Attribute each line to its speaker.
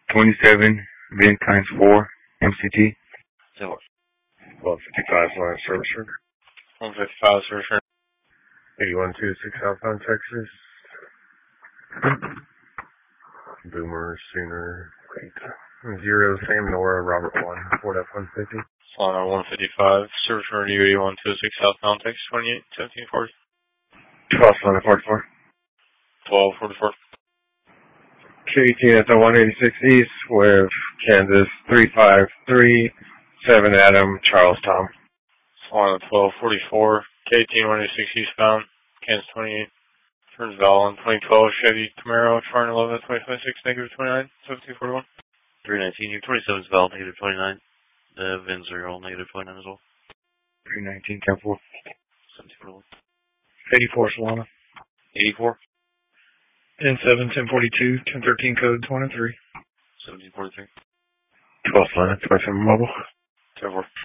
Speaker 1: 27, VIN times 4, MCT.
Speaker 2: 155 line service record.
Speaker 3: 155 service record.
Speaker 2: 8126 Southbound Texas. Boomer, Sooner, 0, Sam Nora, Robert 1, Ford F-150.
Speaker 3: Solana 155, service record U8126 Southbound Texas 281740.
Speaker 1: 12, Solana 44.
Speaker 3: 1244.
Speaker 2: KT at the 186 East with Kansas 3537 Adam, Charles Tom.
Speaker 3: Solana 1244, KT 186 eastbound, Kansas 28. Turns Val on 2012 Chevy Camaro, Charn 11, 2026, negative 29, 1741.
Speaker 4: 319, U27's Val, negative 29. The VINs are all negative 29 as well.
Speaker 1: 319, 10 4.
Speaker 4: 1741.
Speaker 5: 84 Solana.
Speaker 4: 84.
Speaker 5: N7, 1042, 1013 code 1 and 3.
Speaker 4: 1743.
Speaker 1: 12, Solana 27 Mobile.
Speaker 3: 10 4.